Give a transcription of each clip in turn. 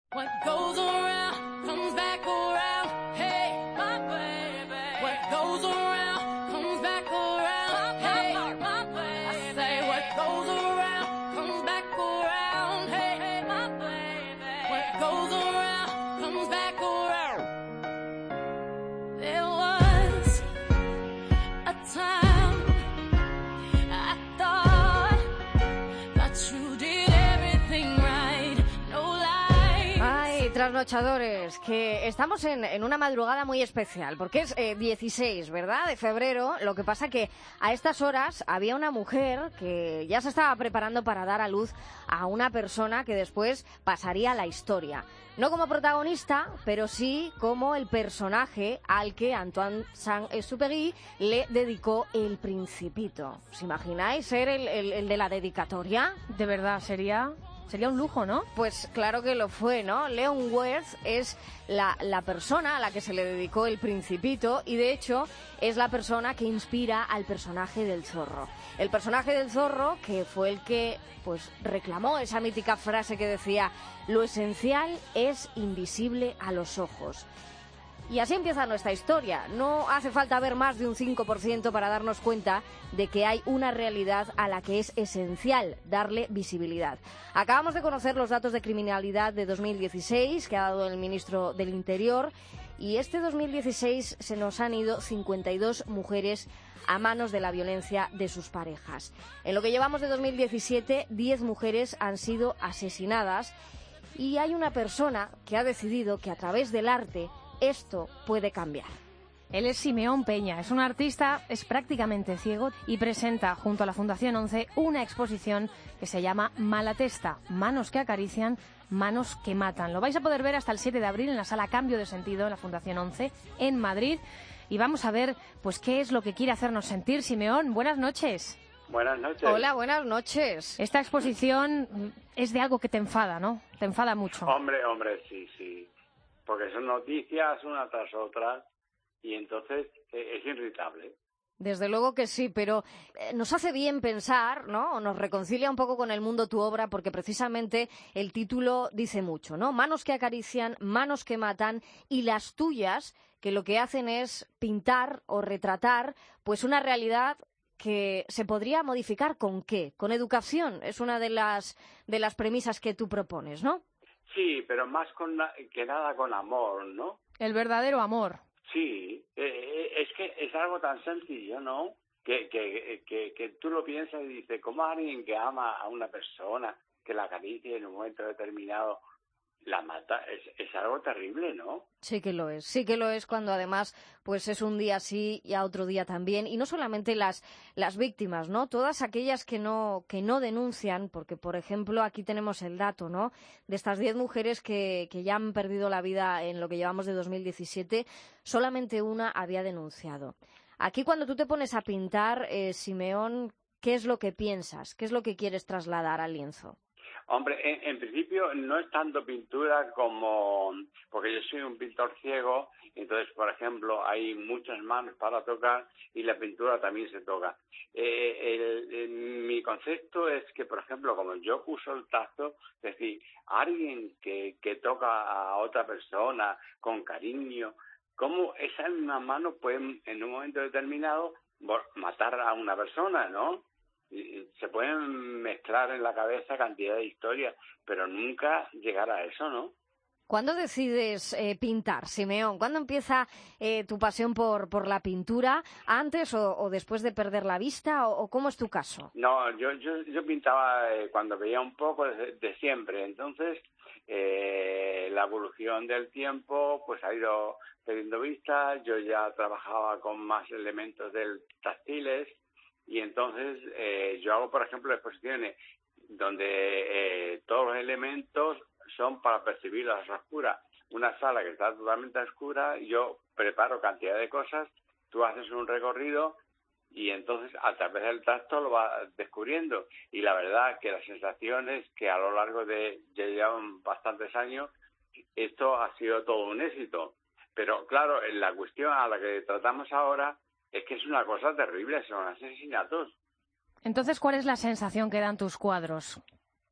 What goes around comes back around. Hey, my baby. What goes around comes back around. Hey, my baby. I say what goes around comes back around. Hey, my baby. What goes around comes back around. There was a time I thought that you did everything right. No lie. Ay, trasnochadores, que estamos en una madrugada muy especial, porque es 16, ¿verdad?, de febrero. Lo que pasa que a estas horas había una mujer que ya se estaba preparando para dar a luz a una persona que después pasaría a la historia. No como protagonista, pero sí como el personaje al que Antoine Saint-Exupéry le dedicó El Principito. ¿Os imagináis ser el de la dedicatoria? De verdad, sería un lujo, ¿no? Pues claro que lo fue, ¿no? Leon Werth es la persona a la que se le dedicó El Principito y, de hecho, es la persona que inspira al personaje del zorro. El personaje del zorro, que fue el que pues reclamó esa mítica frase que decía: lo esencial es invisible a los ojos. Y así empieza nuestra historia. No hace falta ver más de un 5% para darnos cuenta de que hay una realidad a la que es esencial darle visibilidad. Acabamos de conocer los datos de criminalidad de 2016 que ha dado el ministro del Interior, y este 2016 se nos han ido 52 mujeres a manos de la violencia de sus parejas. En lo que llevamos de 2017, 10 mujeres han sido asesinadas, y hay una persona que ha decidido que a través del arte esto puede cambiar. Él es Simeón Peña, es un artista, es prácticamente ciego y presenta junto a la Fundación 11 una exposición que se llama Malatesta, manos que acarician, manos que matan. Lo vais a poder ver hasta el 7 de abril en la sala Cambio de Sentido en la Fundación 11 en Madrid, y vamos a ver pues qué es lo que quiere hacernos sentir. Simeón, buenas noches. Buenas noches. Hola, buenas noches. Esta exposición es de algo que te enfada, ¿no? Te enfada mucho. Hombre, sí. Porque son noticias una tras otra y entonces es irritable. Desde luego que sí, pero nos hace bien pensar, ¿no? O nos reconcilia un poco con el mundo tu obra, porque precisamente el título dice mucho, ¿no? Manos que acarician, manos que matan, y las tuyas, que lo que hacen es pintar o retratar pues una realidad que se podría modificar. ¿Con qué? Con educación. Es una de las premisas que tú propones, ¿no? Sí, pero más que nada con amor, ¿no? El verdadero amor. Sí, es que es algo tan sencillo, ¿no? Que tú lo piensas y dices, ¿cómo alguien que ama a una persona, que la acaricia en un momento determinado la mata? Es algo terrible, ¿no? Sí que lo es cuando además pues es un día sí y a otro día también. Y no solamente las víctimas, ¿no? Todas aquellas que no denuncian, porque por ejemplo aquí tenemos el dato, ¿no? De estas 10 mujeres que ya han perdido la vida en lo que llevamos de 2017, solamente una había denunciado. Aquí, cuando tú te pones a pintar, Simeón, ¿qué es lo que piensas? ¿Qué es lo que quieres trasladar al lienzo? Hombre, en principio no es tanto pintura como... Porque yo soy un pintor ciego, entonces, por ejemplo, hay muchas manos para tocar y la pintura también se toca. Mi concepto es que, por ejemplo, como yo uso el tacto, es decir, alguien que toca a otra persona con cariño, ¿cómo esa misma mano puede en un momento determinado matar a una persona, ¿no? Y se pueden mezclar en la cabeza cantidad de historias, pero nunca llegar a eso, ¿no? ¿Cuándo decides pintar, Simeón? ¿Cuándo empieza tu pasión por la pintura? ¿Antes o después de perder la vista? ¿O cómo es tu caso? No, yo pintaba cuando veía un poco de siempre. Entonces, la evolución del tiempo pues ha ido perdiendo vista. Yo ya trabajaba con más elementos táctiles. Y entonces yo hago, por ejemplo, exposiciones donde todos los elementos son para percibir la oscura. Una sala que está totalmente oscura, yo preparo cantidad de cosas, tú haces un recorrido y entonces a través del tacto lo vas descubriendo. Y la verdad que las sensaciones que a lo largo de ya llevan bastantes años, esto ha sido todo un éxito. Pero claro, en la cuestión a la que tratamos ahora es que es una cosa terrible, son asesinatos. Entonces, ¿cuál es la sensación que dan tus cuadros?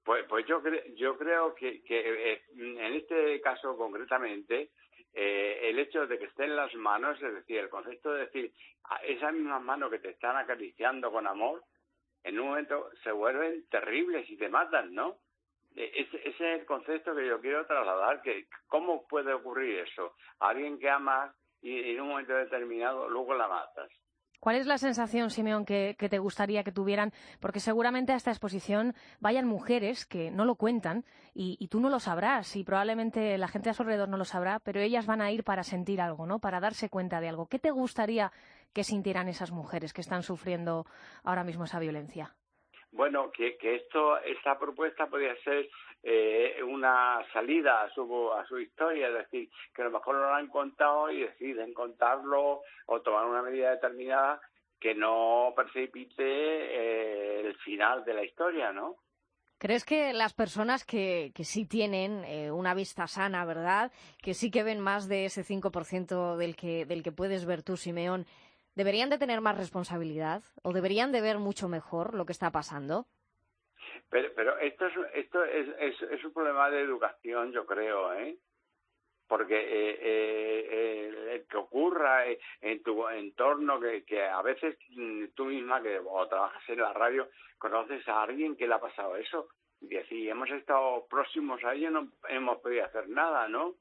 Pues yo creo que en este caso concretamente, el hecho de que esté en las manos, es decir, el concepto de decir, esas mismas manos que te están acariciando con amor, en un momento se vuelven terribles y te matan, ¿no? Ese es el concepto que yo quiero trasladar, que cómo puede ocurrir eso. Alguien que amas y en un momento determinado luego la matas. ¿Cuál es la sensación, Simeón, que te gustaría que tuvieran? Porque seguramente a esta exposición vayan mujeres que no lo cuentan y tú no lo sabrás y probablemente la gente a su alrededor no lo sabrá, pero ellas van a ir para sentir algo, ¿no? Para darse cuenta de algo. ¿Qué te gustaría que sintieran esas mujeres que están sufriendo ahora mismo esa violencia? Bueno, que esta propuesta podría ser una salida a su historia, es decir, que a lo mejor no lo han contado y deciden contarlo o tomar una medida determinada que no precipite el final de la historia, ¿no? ¿Crees que las personas que sí tienen una vista sana, ¿verdad?, que sí que ven más de ese 5% del que puedes ver tú, Simeón, deberían de tener más responsabilidad o deberían de ver mucho mejor lo que está pasando? Pero esto es un problema de educación, yo creo, ¿eh? Porque el que ocurra en tu entorno, que a veces tú misma, que o trabajas en la radio, conoces a alguien que le ha pasado eso, y si hemos estado próximos a ello no hemos podido hacer nada, ¿no?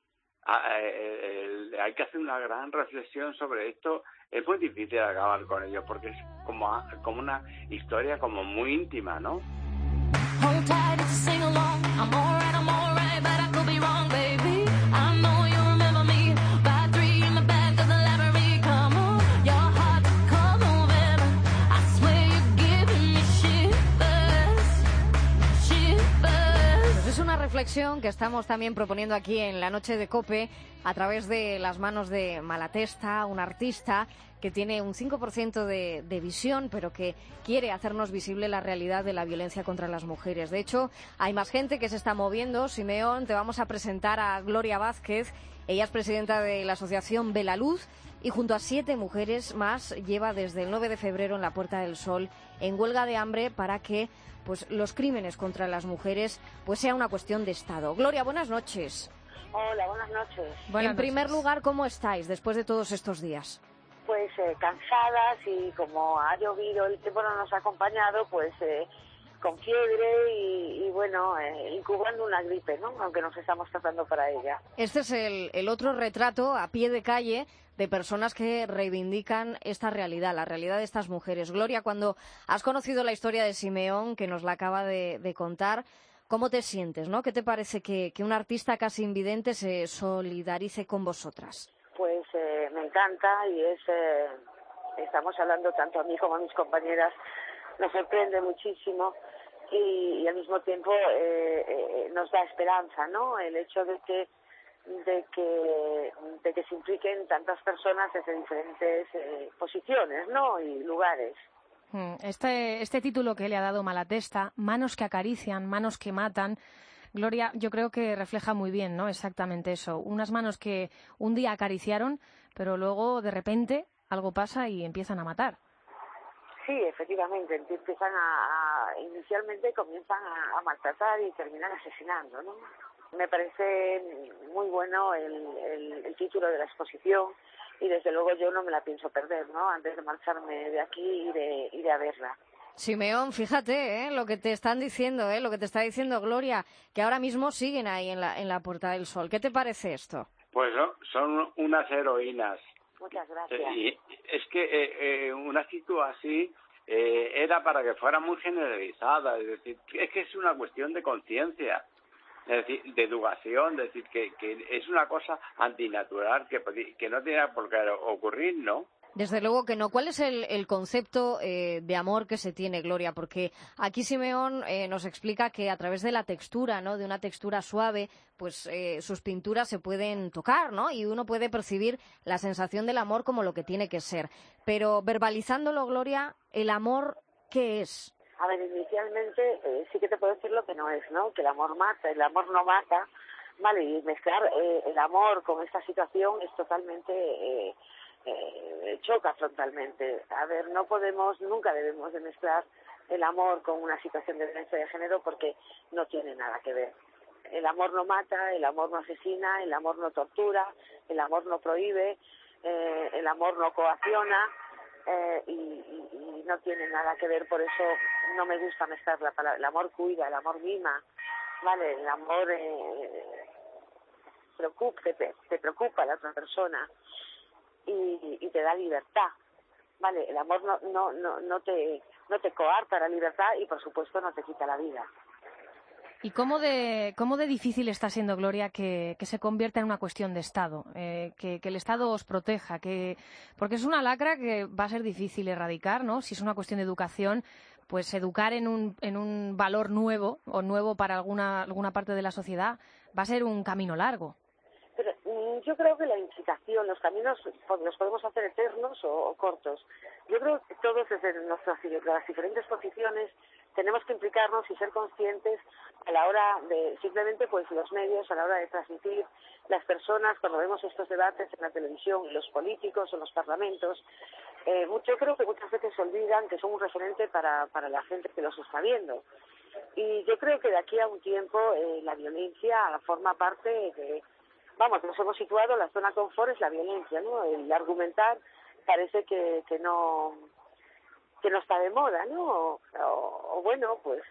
Hay que hacer una gran reflexión sobre esto. Es muy difícil acabar con ello porque es como una historia como muy íntima, ¿no? Hold tight, it's a sing along. I'm alright, but I could be wrong, baby. I know you remember me. By 3 in the back of the library. Come on, your heart, come over. I swear you're giving me shivers, shivers. Pues es una reflexión que estamos también proponiendo aquí en la noche de COPE a través de las manos de Malatesta, un artista que tiene un 5% de visión, pero que quiere hacernos visible la realidad de la violencia contra las mujeres. De hecho, hay más gente que se está moviendo. Simeón, te vamos a presentar a Gloria Vázquez. Ella es presidenta de la asociación Ve la Luz y junto a 7 mujeres más lleva desde el 9 de febrero en la Puerta del Sol en huelga de hambre para que pues los crímenes contra las mujeres pues sea una cuestión de Estado. Gloria, buenas noches. Hola, buenas noches. En primer lugar, ¿cómo estáis después de todos estos días? Pues cansadas y como ha llovido, el tiempo no nos ha acompañado, pues con fiebre y bueno, incubando una gripe, ¿no? Aunque nos estamos tratando para ella. Este es el otro retrato a pie de calle de personas que reivindican esta realidad, la realidad de estas mujeres. Gloria, cuando has conocido la historia de Simeón, que nos la acaba de contar, ¿cómo te sientes, no? ¿Qué te parece que un artista casi invidente se solidarice con vosotras? Pues me encanta y estamos hablando tanto a mí como a mis compañeras, nos sorprende muchísimo y al mismo tiempo nos da esperanza, ¿no? El hecho de que se impliquen tantas personas desde diferentes posiciones, ¿no? Y lugares. Este título que le ha dado Malatesta, Manos que acarician, manos que matan, Gloria, yo creo que refleja muy bien, ¿no? Exactamente eso. Unas manos que un día acariciaron, pero luego de repente algo pasa y empiezan a matar. Sí, efectivamente, inicialmente comienzan a maltratar y terminan asesinando, ¿no? Me parece muy bueno el título de la exposición y desde luego yo no me la pienso perder, ¿no? Antes de marcharme de aquí iré a verla. Simeón, fíjate lo que te están diciendo, lo que te está diciendo Gloria, que ahora mismo siguen ahí en la Puerta del Sol. ¿Qué te parece esto? Pues son unas heroínas. Muchas gracias. Y es que una actitud así era para que fuera muy generalizada, es decir, es que es una cuestión de conciencia, es decir, de educación, es decir, que es una cosa antinatural que no tiene por qué ocurrir, ¿no? Desde luego que no. ¿Cuál es el concepto de amor que se tiene, Gloria? Porque aquí Simeón nos explica que a través de la textura, ¿no? De una textura suave, pues sus pinturas se pueden tocar, ¿no? Y uno puede percibir la sensación del amor como lo que tiene que ser. Pero verbalizándolo, Gloria, ¿el amor qué es? A ver, inicialmente sí que te puedo decir lo que no es, ¿no? Que el amor mata, el amor no mata, ¿vale? Y mezclar el amor con esta situación es totalmente... choca frontalmente. A ver, nunca debemos de mezclar el amor con una situación de violencia de género porque no tiene nada que ver. El amor no mata, el amor no asesina, el amor no tortura, el amor no prohíbe, el amor no coacciona y no tiene nada que ver. Por eso no me gusta mezclar la palabra. El amor cuida, el amor mima, ¿vale? El amor te preocupa a la otra persona y te da libertad, ¿vale? El amor no te coarta la libertad y, por supuesto, no te quita la vida. ¿Y cómo de difícil está siendo, Gloria, que se convierta en una cuestión de Estado? Que el Estado os proteja, porque es una lacra que va a ser difícil erradicar, ¿no? Si es una cuestión de educación, pues educar en un valor nuevo o nuevo para alguna parte de la sociedad va a ser un camino largo. Pero yo creo que la incitación, los caminos los podemos hacer eternos o cortos. Yo creo que todos desde las diferentes posiciones tenemos que implicarnos y ser conscientes a la hora de, simplemente pues los medios, a la hora de transmitir, las personas, cuando vemos estos debates en la televisión, los políticos o los parlamentos, yo creo que muchas veces se olvidan que son un referente para la gente que los está viendo. Y yo creo que de aquí a un tiempo la violencia forma parte de... Vamos, nos hemos situado, la zona confort es la violencia, ¿no? El argumentar parece que no está de moda, ¿no? O bueno, pues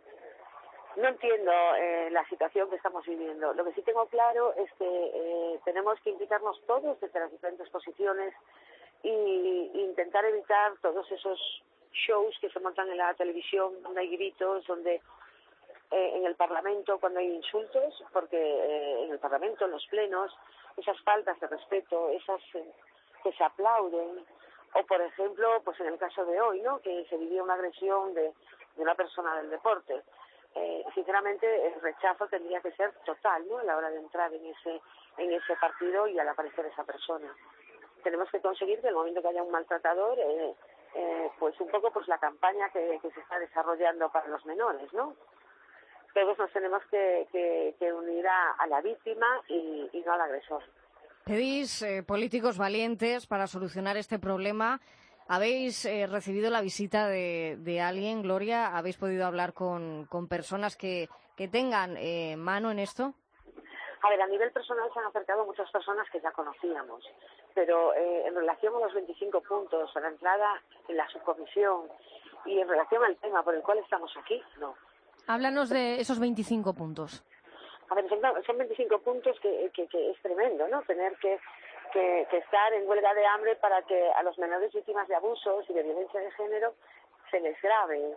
no entiendo la situación que estamos viviendo. Lo que sí tengo claro es que tenemos que implicarnos todos desde las diferentes posiciones e intentar evitar todos esos shows que se montan en la televisión, donde hay gritos, donde en el Parlamento cuando hay insultos, porque en el Parlamento, en los plenos, esas faltas de respeto, esas que se aplauden, o por ejemplo, pues en el caso de hoy, ¿no? Que se vivió una agresión de una persona del deporte. Sinceramente, el rechazo tendría que ser total, ¿no? A la hora de entrar en ese partido y al aparecer esa persona. Tenemos que conseguir que en el momento que haya un maltratador, pues un poco pues la campaña que se está desarrollando para los menores, ¿no? Todos nos tenemos que unir a la víctima y no al agresor. Pedís políticos valientes para solucionar este problema. ¿Habéis recibido la visita de alguien, Gloria? ¿Habéis podido hablar con personas que tengan mano en esto? A ver, a nivel personal se han acercado muchas personas que ya conocíamos, pero en relación a los 25 puntos, a la entrada en la subcomisión y en relación al tema por el cual estamos aquí, no. Háblanos de esos 25 puntos. A ver, son 25 puntos que es tremendo, ¿no? Tener que estar en huelga de hambre para que a los menores víctimas de abusos y de violencia de género se les grave,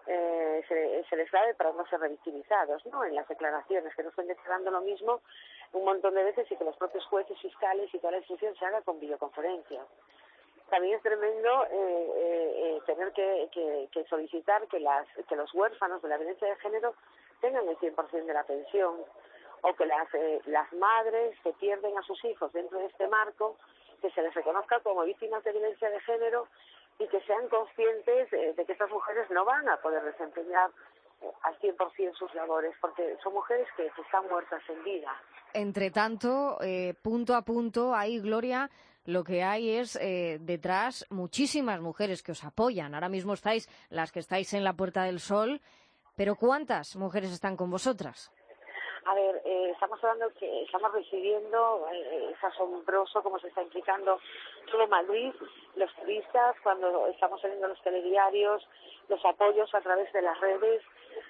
se les grave para no ser revictimizados, ¿no? En las declaraciones, que no estén declarando lo mismo un montón de veces y que los propios jueces, fiscales y toda la instrucción se haga con videoconferencia. También es tremendo tener que solicitar que los huérfanos de la violencia de género tengan el 100% de la pensión, o que las madres que pierden a sus hijos dentro de este marco, que se les reconozca como víctimas de violencia de género y que sean conscientes de que estas mujeres no van a poder desempeñar al 100% sus labores, porque son mujeres que están muertas en vida. Entre tanto, punto a punto, ahí, Gloria, lo que hay es detrás muchísimas mujeres que os apoyan. Ahora mismo estáis las que estáis en la Puerta del Sol, pero ¿cuántas mujeres están con vosotras? A ver, estamos hablando que estamos recibiendo, es asombroso cómo se está implicando todo Madrid, los turistas, cuando estamos saliendo los telediarios, los apoyos a través de las redes.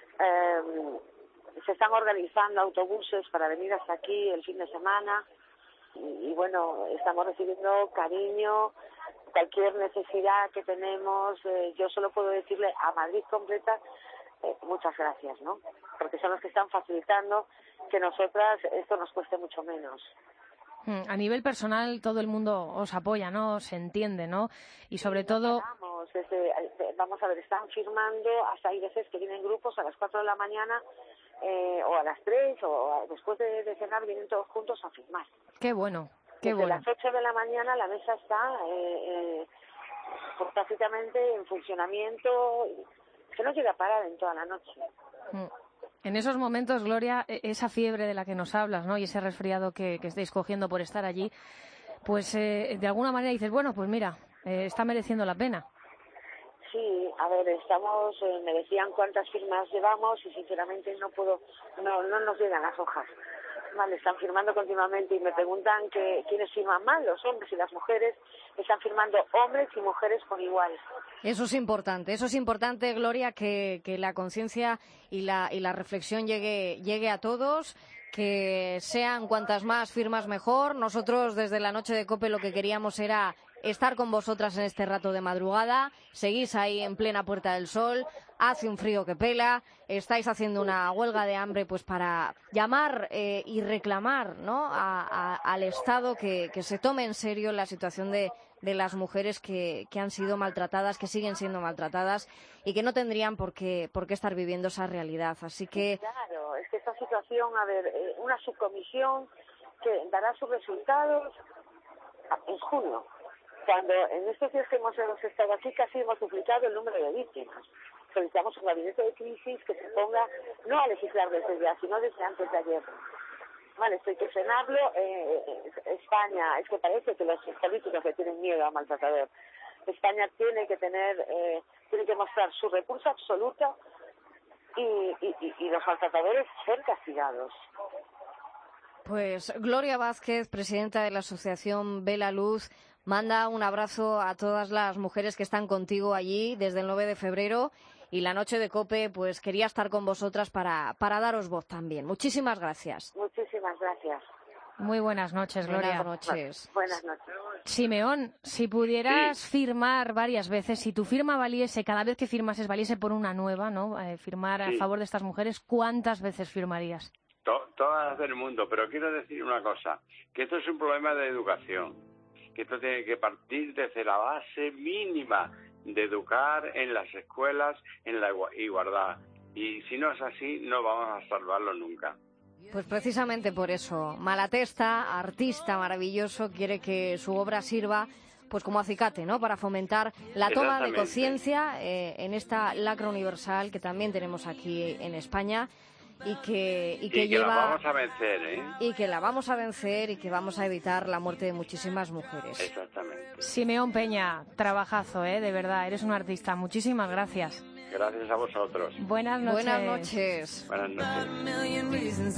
Se están organizando autobuses para venir hasta aquí el fin de semana y bueno, estamos recibiendo cariño, cualquier necesidad que tenemos. Yo solo puedo decirle a Madrid completa muchas gracias, ¿no? Porque son los que están facilitando que nosotras esto nos cueste mucho menos. A nivel personal todo el mundo os apoya, ¿no? Se entiende, ¿no? Y sobre todo... Vamos a ver, están firmando, hasta hay veces que vienen grupos a las 4 de la mañana o a las 3 o después de cenar vienen todos juntos a firmar. Qué bueno, qué Desde bueno. las 8 de la mañana la mesa está pues, prácticamente en funcionamiento, que no llega a parar en toda la noche. En esos momentos, Gloria, esa fiebre de la que nos hablas, ¿no? Y ese resfriado que estáis cogiendo por estar allí, pues de alguna manera dices, bueno, pues mira, está mereciendo la pena. Sí, a ver, me decían cuántas firmas llevamos y sinceramente no nos llegan las hojas. Vale, están firmando continuamente y me preguntan quiénes firman más, los hombres y las mujeres. Están firmando hombres y mujeres por igual. Eso es importante, Gloria, que la conciencia y la reflexión llegue a todos, que sean cuantas más firmas mejor. Nosotros desde la noche de COPE lo que queríamos era estar con vosotras en este rato de madrugada. Seguís ahí en plena Puerta del Sol, hace un frío que pela, estáis haciendo una huelga de hambre pues para llamar y reclamar, ¿no?, al Estado que se tome en serio la situación de las mujeres que han sido maltratadas, que siguen siendo maltratadas y que no tendrían por qué estar viviendo esa realidad. Así que... Claro, es que esta situación, una subcomisión que dará sus resultados en junio. Cuando en estos días que hemos estado aquí casi hemos duplicado el número de víctimas. Solicitamos un gabinete de crisis que se ponga no a legislar desde ya, sino desde antes de ayer. Vale, esto hay que frenarlo. España, es que parece que los políticos le tienen miedo al maltratador. España tiene que mostrar su repulsa absoluta y los maltratadores ser castigados. Pues Gloria Vázquez, presidenta de la asociación Ve la Luz, manda un abrazo a todas las mujeres que están contigo allí desde el 9 de febrero y la noche de COPE pues quería estar con vosotras para daros voz también. Muchísimas gracias. Muchísimas gracias. Muy buenas noches, Gloria. Buenas noches. Buenas noches. Simeón, si pudieras firmar varias veces, si tu firma valiese, cada vez que firmases valiese por una nueva, ¿no?, firmar a favor de estas mujeres, ¿cuántas veces firmarías? Todas del mundo, pero quiero decir una cosa, que esto es un problema de educación, que esto tiene que partir desde la base mínima de educar en las escuelas en la igualdad. Y si no es así, no vamos a salvarlo nunca. Pues precisamente por eso, Malatesta, artista maravilloso, quiere que su obra sirva pues como acicate, ¿no?, para fomentar la toma de conciencia en esta lacra universal que también tenemos aquí en España. Y que la vamos a vencer, ¿eh? Y que la vamos a vencer y que vamos a evitar la muerte de muchísimas mujeres. Exactamente. Simeón Peña, trabajazo, de verdad, eres un artista. Muchísimas gracias. Gracias a vosotros. Buenas noches. Buenas noches. Buenas noches.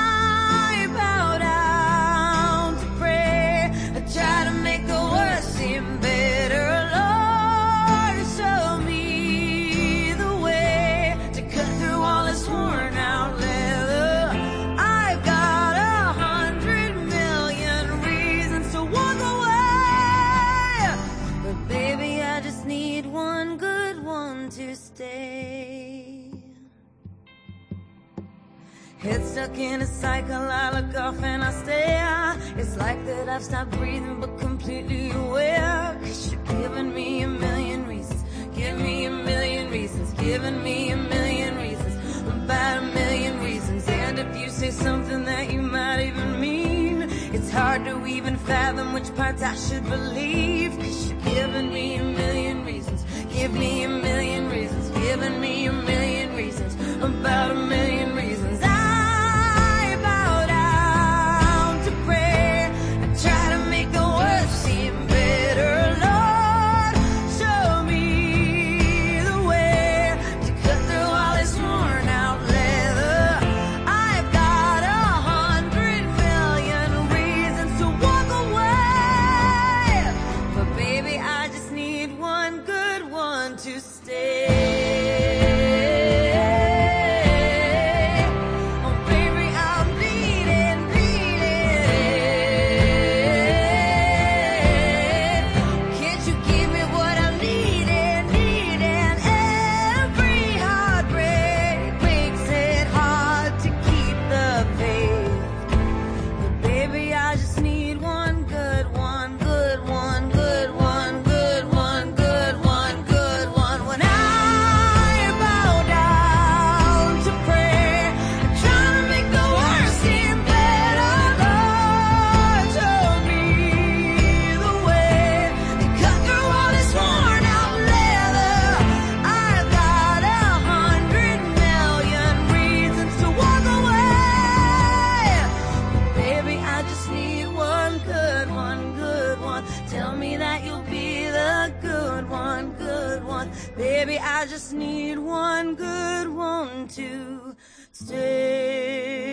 Head stuck in a cycle, I look off and I stare. It's like that I've stopped breathing but completely aware. 'Cause you're giving me a million reasons. Give me a million reasons. Giving me a million reasons. About a million reasons. And if you say something that you might even mean, it's hard to even fathom which parts I should believe. 'Cause you're giving me a million reasons. Give me a million reasons. Giving me a million reasons. About a million reasons. Tell me that you'll be the good one, good one. want. Baby, I just need one good one to stay.